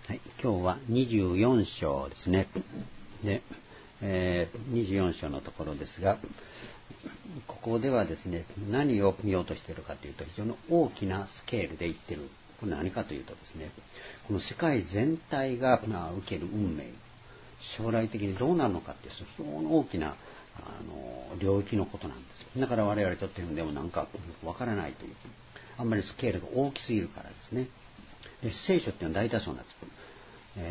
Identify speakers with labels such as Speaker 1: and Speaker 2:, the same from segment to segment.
Speaker 1: はい、今日は24章ですね。で、24章のところですが、ここではですね、何を見ようとしているかというと、非常に大きなスケールで言っている。これ何かというとですね、この世界全体が受ける運命、将来的にどうなるのかっていう非常に大きな領域のことなんですよ。だから我々にとってでもなんかわからないという、あんまりスケールが大きすぎるからですね。で聖書っていうのは大体そうなんです。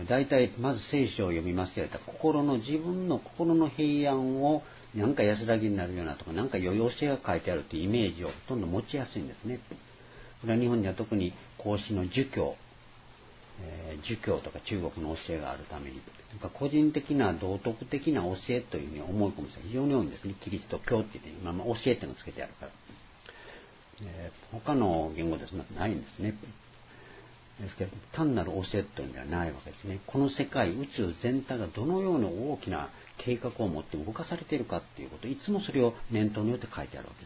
Speaker 1: 大体まず聖書を読みますと言われたら自分の心の平安をなんか安らぎになるようなとか、なんか良い教えが書いてあるというイメージをほとんど持ちやすいんですね。これは日本には特に孔子の儒教とか中国の教えがあるために、個人的な道徳的な教えというふうに思い込む人が非常に多いんですね。キリスト教って言って、教えっていうのをつけてあるから。他の言語でそんなないんですね。ですけど、単なる教えというのではないわけですね。この世界、宇宙全体がどのような大きな計画を持って動かされているかということ、いつもそれを念頭によって書いてあるわけです。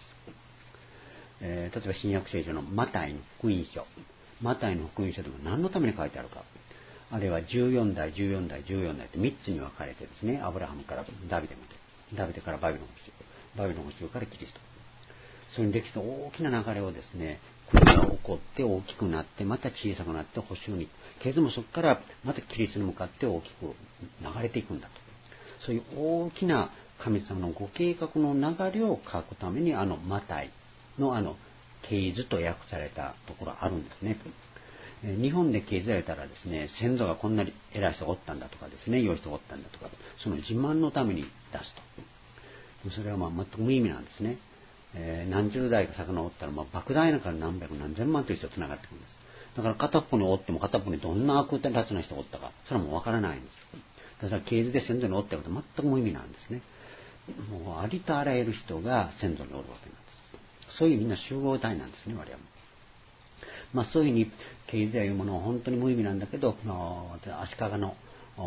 Speaker 1: 例えば新約聖書のマタイの福音書。マタイの福音書でも何のために書いてあるか。あるいは14代って3つに分かれてですね、アブラハムからダビデまで。ダビデからバビロン捕囚。バビロン捕囚からキリスト。そういう歴史の大きな流れをですね、国が起こって大きくなって、また小さくなって捕囚に。けれどもそこからまたキリストに向かって大きく流れていくんだと。そういう大きな神様のご計画の流れを書くためにマタイの系図と訳されたところあるんですね。日本で系図されたらですね、先祖がこんなに偉い人がおったんだとかですね、良い人がおったんだとか、その自慢のために出すと。それは全く無意味なんですね。何十代か遡ったら莫大なから何百何千万という人がつながってくるんです。だから片っぽにおっても片っぽにどんな悪達な人がおったか、それはもうわからないんです。だから系図で先祖におったことは全く無意味なんですね。もうありとあらゆる人が先祖におるわけなんです。そういうみんな集合体なんですね、我々も。そういうふうに系図やいうものは本当に無意味なんだけど、足利の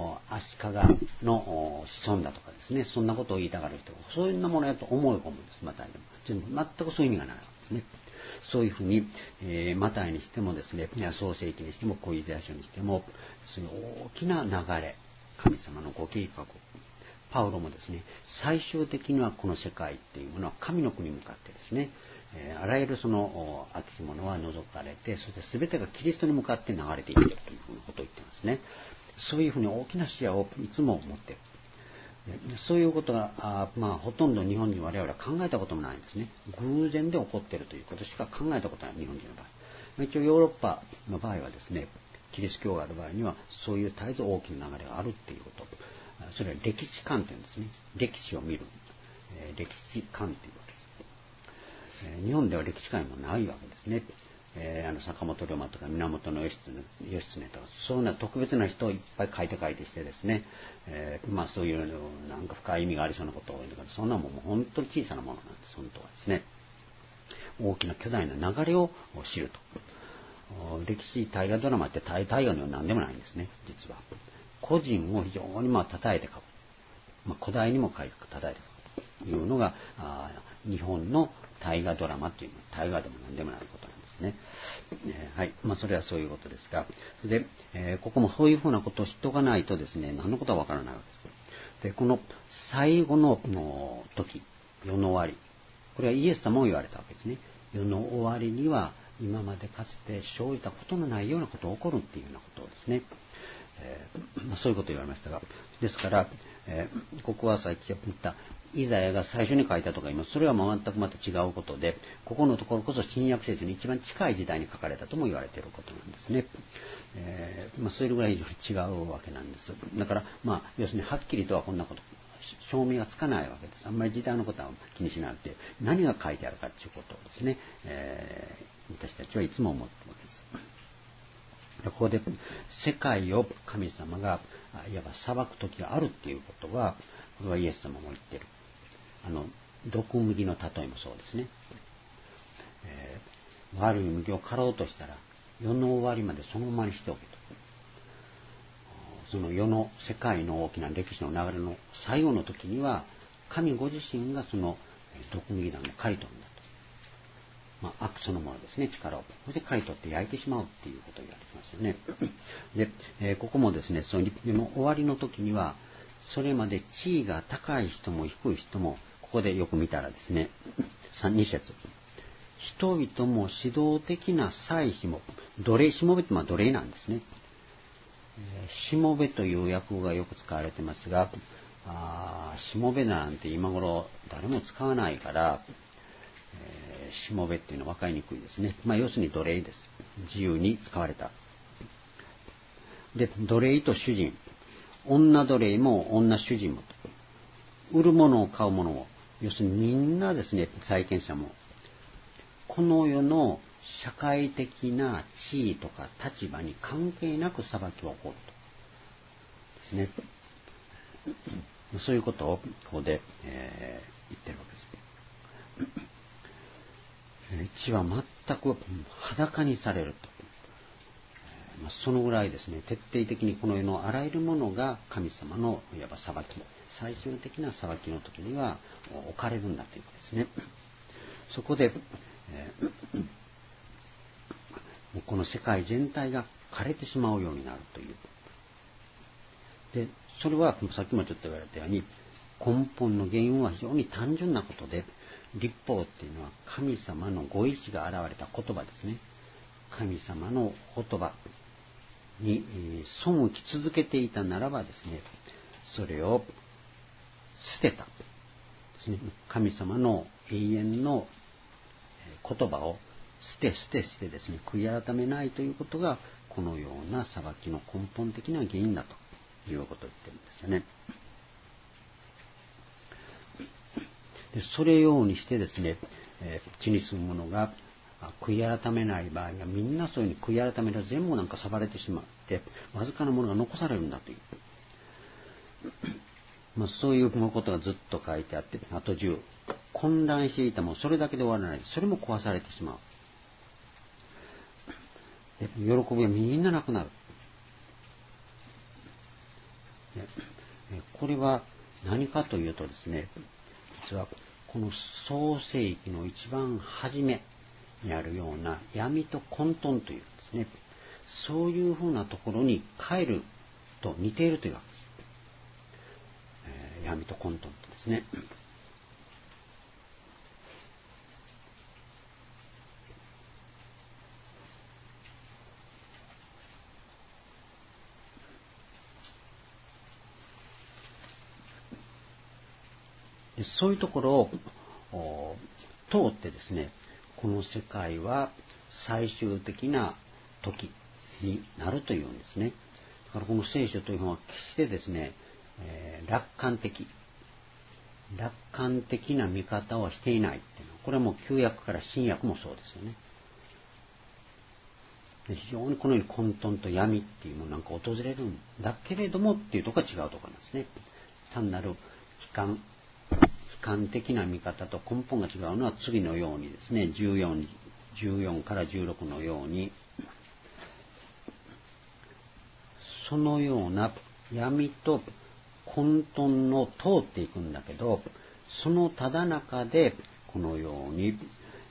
Speaker 1: 子孫だとかですね、そんなことを言いたがる人がそういうものやと思い込むんです。マタイでも全くそういう意味がないわけですね。そういうふうに、マタイにしてもですね、創世記にしても小イザヤ書にしても、そういう大きな流れ、神様のご計画、パウロもですね、最終的にはこの世界っていうものは神の国に向かってですね、あらゆるその悪し者は除かれて、そして全てがキリストに向かって流れていっているというふうなことを言ってますね。そういうふうに大きな視野をいつも持っている。そういうことがほとんど日本人我々は考えたこともないんですね。偶然で起こっているということしか考えたことない、日本人の場合。一応ヨーロッパの場合はですね、キリスト教がある場合にはそういう絶えず大きな流れがあるっていうこと、それは歴史観点ですね。歴史を見る、歴史観ということです。日本では歴史観もないわけですね。坂本龍馬とか源義経とかそういうような特別な人をいっぱい書いてしてですね、そういうなんか深い意味がありそうなことを言うんだけど、そんなもんもう本当に小さなものなんです。本当はですね、大きな巨大な流れを知ると。歴史大河ドラマって大河には何でもないんですね。実は個人を非常に称えて書く、古代にも称えて書くというのが日本の大河ドラマというのは大河でも何でもないことなんですね。はい、それはそういうことですが、で、ここもそういうふうなことを知っておかないとですね、何のことはわからないわけです。で、この最後の時、世の終わり、これはイエス様も言われたわけですね。世の終わりには今までかつて生じたことのないようなことが起こるっていうようなことをですね、そういうことを言われましたが、ですから、ここはさっき言ったイザヤが最初に書いたとか言います。それは全くまた違うことで、ここのところこそ新約聖書に一番近い時代に書かれたとも言われていることなんですね。それぐらい非常に違うわけなんです。だから、要するにはっきりとはこんなこと証明がつかないわけです。あんまり時代のことは気にしなくて、何が書いてあるかということをですね、私たちはいつも思っているわけです。ここで世界を神様がいわば裁く時があるっていうことは、これはイエス様も言っている。毒麦の例えもそうですね。悪い麦を刈ろうとしたら世の終わりまでそのままにしておけと。その世の世界の大きな歴史の流れの最後の時には神ご自身がその毒麦団を刈り取るんだ悪そのものですね、力を。そして刈り取って焼いてしまうっていうことを言われてますよね。で、ここもですね、でも終わりの時には、それまで地位が高い人も低い人も、ここでよく見たらですね、2節。人々も指導的な祭司も、奴隷、しもべって奴隷なんですね。しもべという訳語がよく使われてますが、しもべなんて今頃誰も使わないから、しもべっていうのは分かりにくいですね。要するに奴隷です。自由に使われた。で、奴隷と主人、女奴隷も女主人も、売るものを買うものも、要するにみんなですね、債権者も、この世の社会的な地位とか立場に関係なく裁きは起こるとですね。そういうことをここで、言ってるわけです。地は全く裸にされると。そのぐらいですね、徹底的にこの世のあらゆるものが神様のいわば裁き、最終的な裁きの時には置かれるんだということですね。そこで、この世界全体が枯れてしまうようになるという。で、それはさっきもちょっと言われたように、根本の原因は非常に単純なことで、律法っていうのは神様のご意志が現れた言葉ですね。神様の言葉に背き続けていたならばですね、それを捨てたですね。神様の永遠の言葉を捨てですね、悔い改めないということがこのような裁きの根本的な原因だということを言ってるんですよね。でそれようにしてですね、地に住む者が悔い改めない場合はみんなそういうふうに悔い改めると全部なんか裁かれてしまってわずかなものが残されるんだという、そういうことがずっと書いてあって、あと10、混乱していたもそれだけで終わらない、それも壊されてしまう。で喜びはみんななくなる。これは何かというとですね、実はこの創世記の一番初めにあるような闇と混沌というですね、そういうふうなところに帰ると似ているというわけです。闇と混沌とですね。そういうところを通ってですね、この世界は最終的な時になるというんですね。だからこの聖書というのは決してですね、楽観的な見方をしていないっていうのは、これはもう旧約から新約もそうですよね。非常にこのように混沌と闇っていうものなんか訪れるんだけれどもっていうところが違うところなんですね。単なる悲観的な見方と根本が違うのは次のようにですね、14から16のように、そのような闇と混沌の通っていくんだけど、そのただ中でこのように、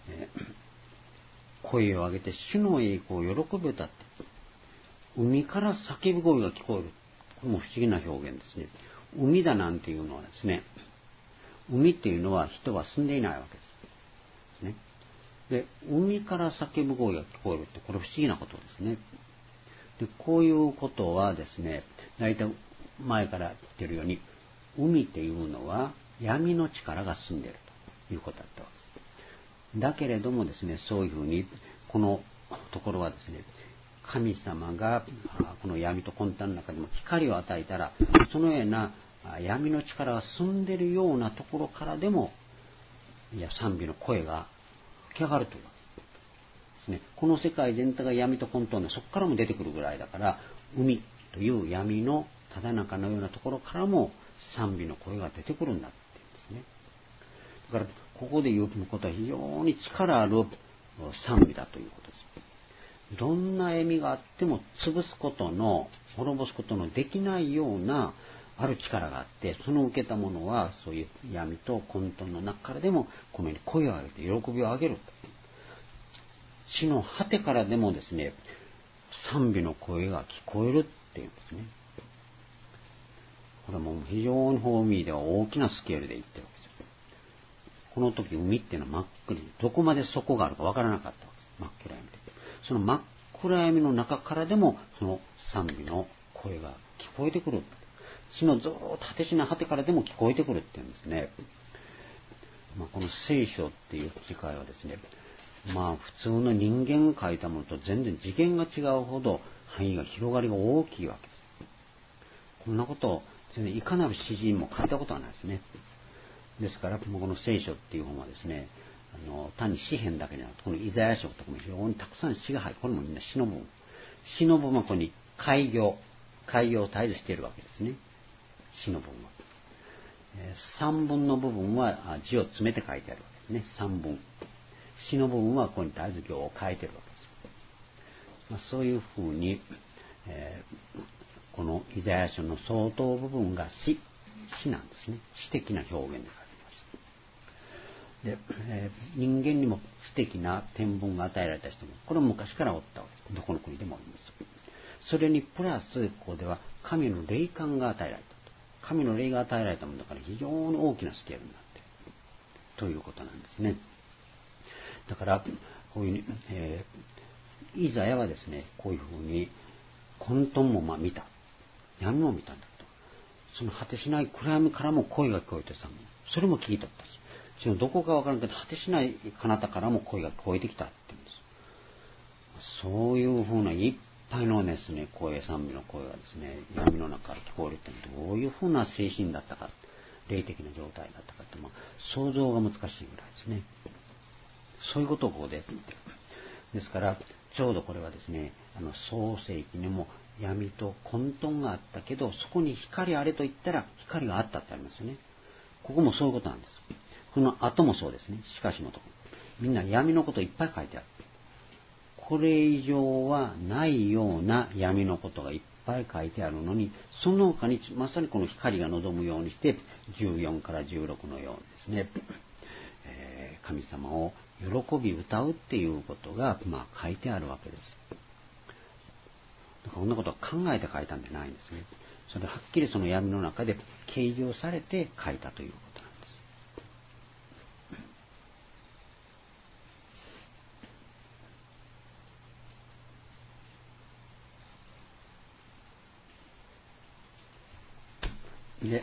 Speaker 1: 声を上げて主の栄光を喜び歌って、海から叫ぶ声が聞こえる。これも不思議な表現ですね。海だなんていうのはですね、海っていうのは人は住んでいないわけですね。で、海から叫ぶ声が聞こえるって、これ不思議なことですね。で、こういうことはですね、大体前から言ってるように、海っていうのは闇の力が住んでいるということだったわけです。だけれどもですね、そういうふうに、このところはですね、神様がこの闇と混沌の中でも光を与えたら、そのような闇の力が住んでいるようなところからでも賛美の声が吹き上がるというわけですね。この世界全体が闇と混沌で、そこからも出てくるぐらいだから、海という闇のただ中のようなところからも賛美の声が出てくるんだっていうんですね。だからここで言うことは非常に力ある賛美だということです。どんな笑みがあっても潰すことの、滅ぼすことのできないようなある力があって、その受けたものはそういう闇と混沌の中からでもこのように声を上げて喜びを上げる地の果てからでもですね、賛美の声が聞こえるっていうんですね。これはもう非常に方面では大きなスケールで言ってるわけですよ。この時海っていうのは真っ暗に、どこまで底があるかわからなかったわけです。真っ暗闇で。その真っ暗闇の中からでもその賛美の声が聞こえてくる。地のずっと果てしない果てからでも聞こえてくるっていうんですね。この聖書っていう機会はですね、普通の人間が書いたものと全然次元が違うほど範囲が広がりが大きいわけです。こんなことを全然いかなる詩人も書いたことはないですね。ですからこの聖書っていう本はですね、単に詩篇だけじゃなくて、このイザヤ書とかも非常にたくさん詩が入る。これもみんな詩の部分。詩の部分はここに開業を絶えずしているわけですね。詩の部分は。三文の部分は字を詰めて書いてあるわけですね。三文。詩の部分はここに絶えず行を書いてあるわけです。そういうふうに、このイザヤ書の相当部分が詩なんですね。詩的な表現で書いてます。で、人間にも詩的な天文が与えられた人も、これは昔からおったわけです。どこの国でもおります。それにプラス、ここでは神の霊感が与えられたと。神の霊が与えられたものだから非常に大きなスケールになっているということなんですね。だからこういうふうに、イザヤはですね、こういうふうに混沌も見た、闇も見たんだと。その果てしない暗闇からも声が聞こえてさ、それも聞いとったし、そのどこかわからんけど果てしない彼方からも声が聞こえてきたって言うんです。そういうふうないっぱいのですね、声、賛美の声がですね、闇の中から聞こえるってどういうふうな精神だったか、霊的な状態だったかって、想像が難しいぐらいですね。そういうことをここで言ってる。ですからちょうどこれはですね、創世記にも闇と混沌があったけど、そこに光あれと言ったら光があったってありますよね。ここもそういうことなんです。この後もそうですね。しかしのところ、みんな闇のこといっぱい書いてある。これ以上はないような闇のことがいっぱい書いてあるのに、その他にまさにこの光が望むようにして14から16のようにですね、神様を喜び歌うっていうことが、書いてあるわけです。だからこんなことは考えて書いたんじゃないんですね。それではっきりその闇の中で掲示をされて書いたということなんです。で、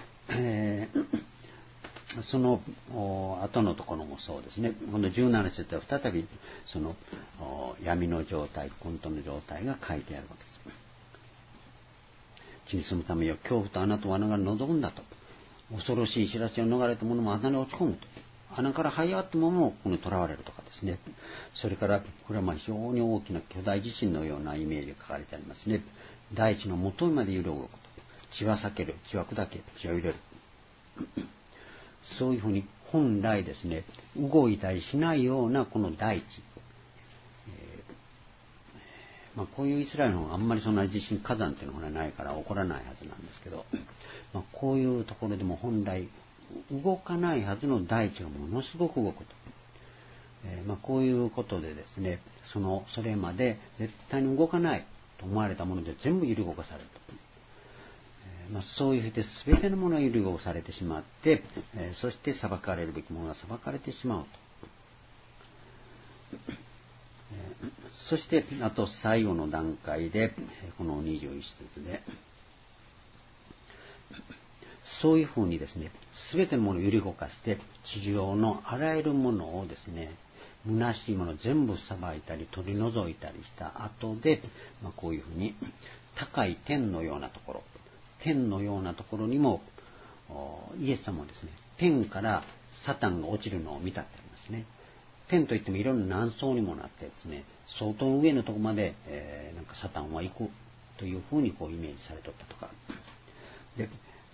Speaker 1: その後のところもそうですね。この17節では再びその闇の状態、混沌の状態が書いてあるわけです。地に住むためよ、恐怖と穴と罠が望むんだと。恐ろしい知らせを逃れた者も穴に落ち込むと。穴から這い上がった者もこの囚われるとかですね。それからこれは非常に大きな巨大地震のようなイメージが書かれてありますね。大地の元まで揺れ動くと。血は裂ける、血は砕け、血は揺れる。そういうふうに本来ですね、動いたりしないようなこの大地、こういうイスラエルのあんまりそんな地震火山っていうのがないから起こらないはずなんですけど、こういうところでも本来動かないはずの大地がものすごく動くと、こういうことでですね、それまで絶対に動かないと思われたもので全部揺り動かされると。そういうふうで全てのものが揺り動かされてしまって、そして裁かれるべきものが裁かれてしまうと。そしてあと最後の段階でこの21節でそういうふうにですね、全てのものを揺り動かして地上のあらゆるものをですね、虚しいものを全部さばいたり取り除いたりした後で、こういうふうに高い天のようなところ、天のようなところにもイエス様はですね、天からサタンが落ちるのを見たってありますね。天といってもいろんな何層にもなってですね、相当上のところまで、サタンは行くというふうにこうイメージされとったとかで、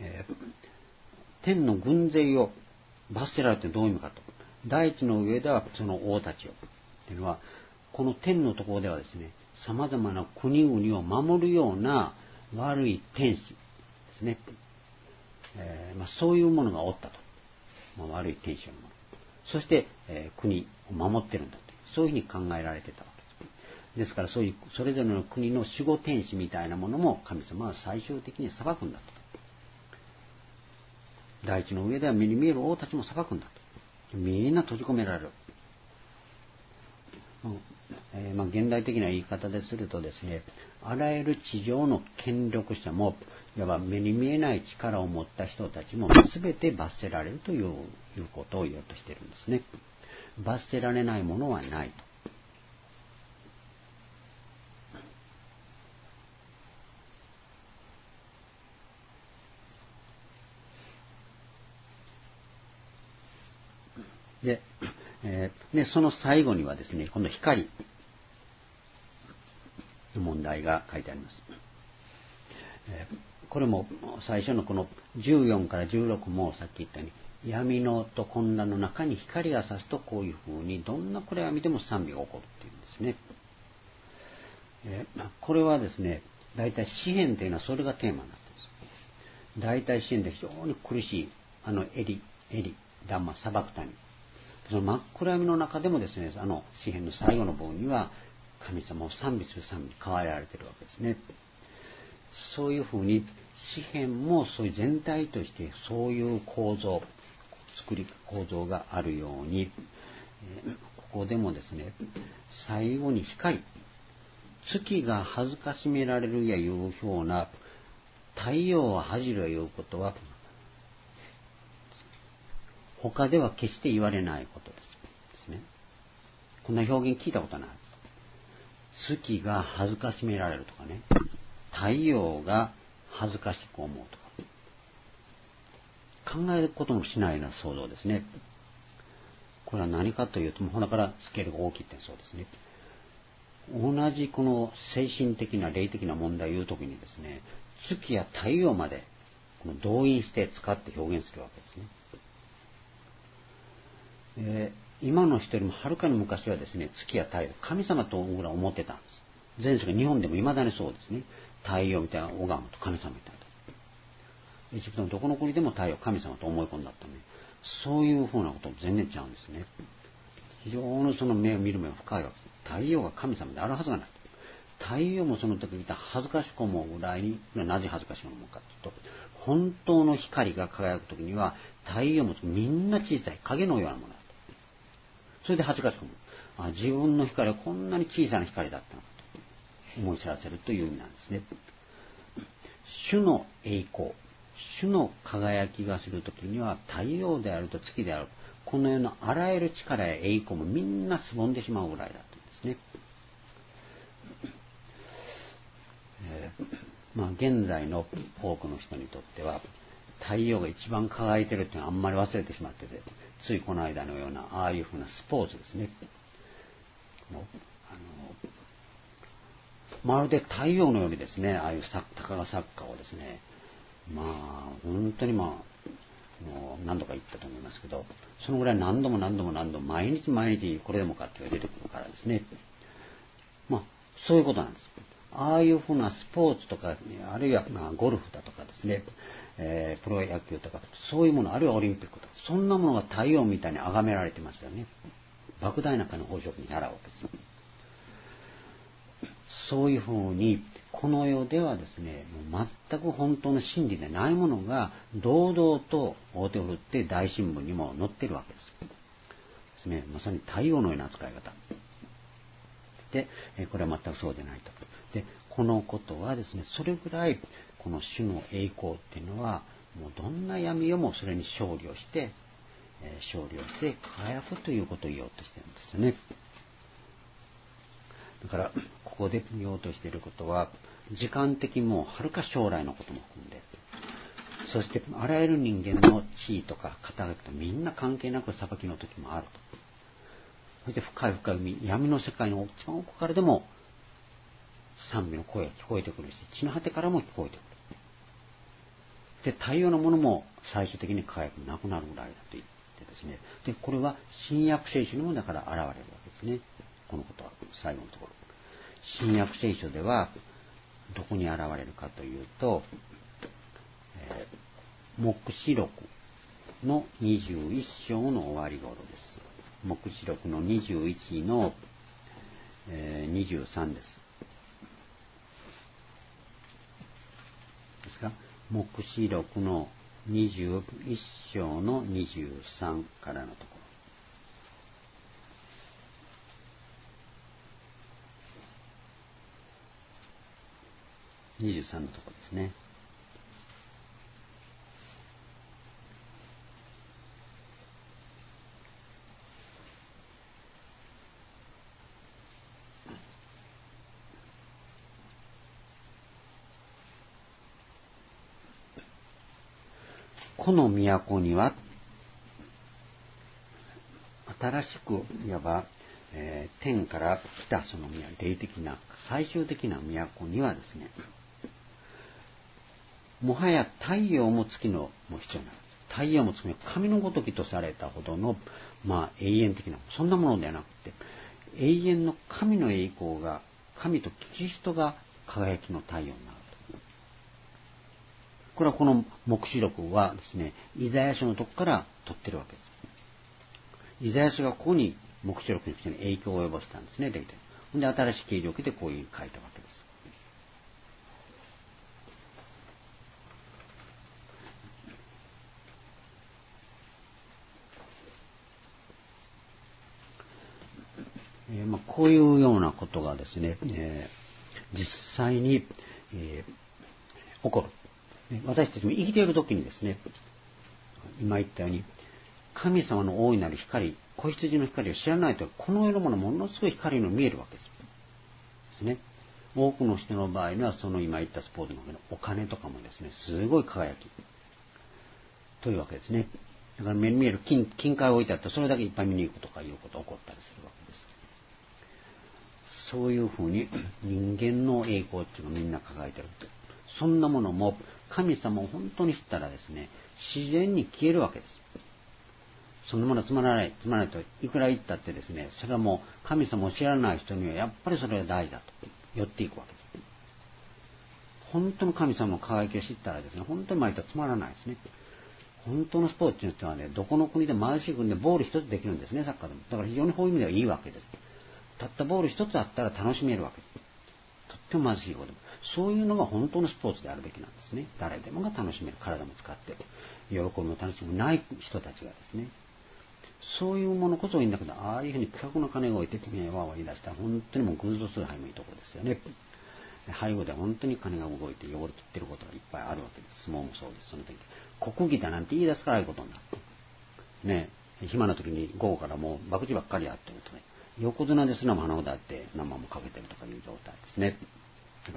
Speaker 1: 天の軍勢を罰せられてどういう意味かと、大地の上ではその王たちをっていうのは、この天のところではですね、さまざまな国々を守るような悪い天使ですね、そういうものがおったと、悪い天使のもの、そして、国を守ってるんだと、そういうふうに考えられてたわけです。 ですからそういうそれぞれの国の守護天使みたいなものも神様は最終的に裁くんだと。大地の上では目に見える王たちも裁くんだと。みんな閉じ込められる。現代的な言い方でするとですね、あらゆる地上の権力者もいわば目に見えない力を持った人たちも全て罰せられるということを言おうとしているんですね。罰せられないものはないと。で、その最後にはですね、今度光の問題が書いてあります。これも最初のこの14から16もさっき言ったように、闇のと混乱の中に光が差すとこういうふうにどんな暗闇でも賛美が起こるっていうんですね。これはですね、大体詩篇というのはそれがテーマになっています。大体詩篇で非常に苦しいエリダンマサバクタニ、その真っ暗闇の中でもですね、詩篇の最後の部分には神様を賛美する賛美に変えられているわけですね。そういうふうに詩篇もそういう全体としてそういう構造があるように、ここでもですね、最後に光、月が恥ずかしめられるやいうような、太陽は恥じるやいうことは他では決して言われないことですね。こんな表現聞いたことないです。月が恥ずかしめられるとかね、太陽が恥ずかしく思うとか、考えることもしないような想像ですね。これは何かというと、だからスケールが大きいってそうですね。同じこの精神的な霊的な問題を言うときにですね、月や太陽までこの動員して使って表現するわけですね。今の人よりもはるかに昔はですね、月や太陽、神様とぐらい思ってたんです。前世が日本でも未だにそうですね。太陽みたいな拝むと神様みたいな。エジプトのどこの国でも太陽神様と思い込んだったね。そういうふうなことも全然違うんですね。非常にその目を見る目が深いわけです。太陽が神様であるはずがない。太陽もその時に恥ずかしく思うぐらいに、なぜ恥ずかしく思うかというと、本当の光が輝く時には太陽もみんな小さい影のようなものだと。それで恥ずかしく思う。自分の光はこんなに小さな光だったのかと思い知らせるという意味なんですね。主の栄光、主の輝きがするときには太陽であると月である、このようなあらゆる力や栄光もみんなすぼんでしまうぐらいだというんですね。現在の多くの人にとっては太陽が一番輝いてるっていうのはあんまり忘れてしまってて、ついこの間のようなああいうふうなスポーツですね。まるで太陽のようにですね、ああいうたかがサッカーをですね、本当にもう何度か言ったと思いますけど、そのぐらい何度も毎日これでもかって出てくるからですね。そういうことなんです。ああいうふうなスポーツとか、あるいはゴルフだとかですね、プロ野球とか、そういうもの、あるいはオリンピックとか、そんなものが太陽みたいに崇められてますよね。莫大な金宝飾に払うわけです。そういうふうに、この世ではですね、もう全く本当の真理でないものが、堂々と表を振って大新聞にも載ってるわけですね。まさに太陽のような扱い方。で、これは全くそうでないと。で、このことはですね、それぐらい、この主の栄光っていうのは、もうどんな闇をもそれに勝利をして輝くということを言おうとしてるんですよね。だからここで言おうとしていることは、時間的にもはるか将来のことも含んで、そしてあらゆる人間の地位とか肩書きとみんな関係なく裁きの時もあると。そして深い海、闇の世界の一番奥からでも賛美の声が聞こえてくるし、地の果てからも聞こえてくる。で、太陽のものも最終的に輝くなくなるぐらいだと言ってですね。で、これは新約聖書にもだから現れるわけですね。このことは最後のところ。新約聖書ではどこに現れるかというと、黙示録の21章の終わり頃です。黙示録の21の 23です。ですが、黙示録の21章の23からのところ。23のところですね。この都には新しくいわば、天から来たその霊的な最終的な都にはですね、もはや太陽も月のも必要な太陽も月も神のごときとされたほどの、永遠的なそんなものではなくて、永遠の神の栄光が神とキリストが輝きの太陽になると。これはこの黙示録はですね、イザヤ書のとこから取ってるわけです。イザヤ書がここに黙示録に影響を及ぼしたんですね、霊的。で、新しい形状でこういう書いたわけです。こういうようなことがですね、実際に、起こる。私たちも生きている時にですね、今言ったように、神様の大いなる光、子羊の光を知らないと、この世のものものすごい光の見えるわけですね。多くの人の場合には、その今言ったスポーツのお金とかもですね、すごい輝きというわけですね。だから目に見える金塊を置いてあったら、それだけいっぱい見に行くとかいうことが起こったりするわけです。そういうふうに人間の栄光っていうのをみんな抱えていると。そんなものも神様を本当に知ったらですね、自然に消えるわけです。そんなものはつまらないといくら言ったってですね、それはもう神様を知らない人にはやっぱりそれが大事だと寄っていくわけです。本当の神様の輝きを知ったらですね、本当に毎日つまらないですね。本当のスポーツというのはね、どこの国でも貧しい国でボール一つできるんですね、サッカーでも。だから非常にこういう意味ではいいわけです。たったボール一つあったら楽しめるわけです。とっても貧しい子でも。そういうのが本当のスポーツであるべきなんですね。誰でもが楽しめる。体も使って。喜びも楽しみもない人たちがですね。そういうものこそいいんだけど、ああいうふうに巨額の金が置いてわわ言い出したら、本当にもう偶像崇拝もいいところですよね。背後で本当に金が動いて汚れ切ってることがいっぱいあるわけです。相撲もそうです。その時、国技だなんて言い出すからああいうことになる。ね、暇な時に午後からもう博打ばっかりやってるとね。横綱ですらも花札って何万もかけてるとかいう状態ですね。だから、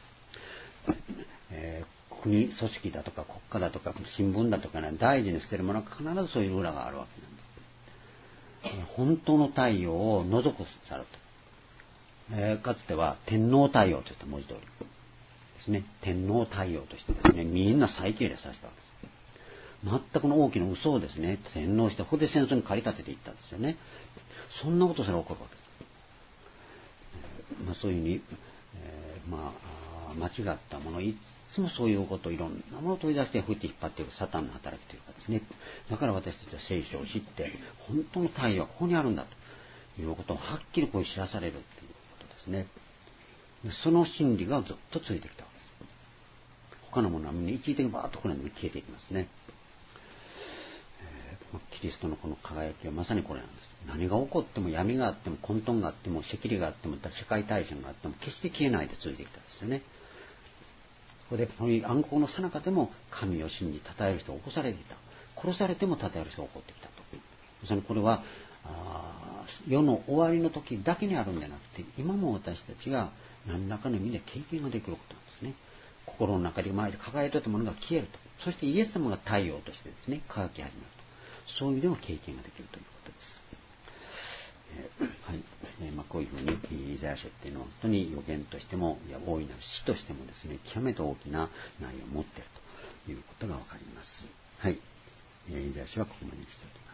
Speaker 1: 国組織だとか国家だとか新聞だとかね、大事にしてるものは必ずそういう裏があるわけなんです。本当の太陽を覗くさると。かつては天皇太陽といった文字通りですね。天皇太陽としてですね、みんな再敬礼させたわけです。全くの大きな嘘をですね、洗脳して、ここで戦争に駆り立てていったんですよね。そんなことすら起こるわけです。そういうふうに、間違ったもの、いつもそういうことをいろんなものを取り出して振って引っ張っていくサタンの働きというかですね。だから私たちは聖書を知って、本当の太陽はここにあるんだということをはっきりこう知らされるということですね。その真理がずっとついてきたわけです。他のものはみんな一時的にバーッとこれに消えていきますね。キリストのこの輝きはまさにこれなんです。何が起こっても闇があっても混沌があっても赤痢があっても世界大戦があっても決して消えないで続いてきたんですよね。ここでこの暗黒の最中でも神を信じ称える人が起こされていた。殺されても称える人が起こってきたと。まさにこれは世の終わりの時だけにあるんじゃなくて、今も私たちが何らかの意味で経験ができることなんですね。心の中で前で輝いていたものが消えると。そしてイエス様が太陽としてですね、輝き始めると。そういう意味での経験ができるということです。はい。こういうふうにイザヤ書っていうのは本当に予言としても、大いなる死としてもですね、極めて大きな内容を持っているということがわかります。はい。イザヤ書はここまでにしておきます。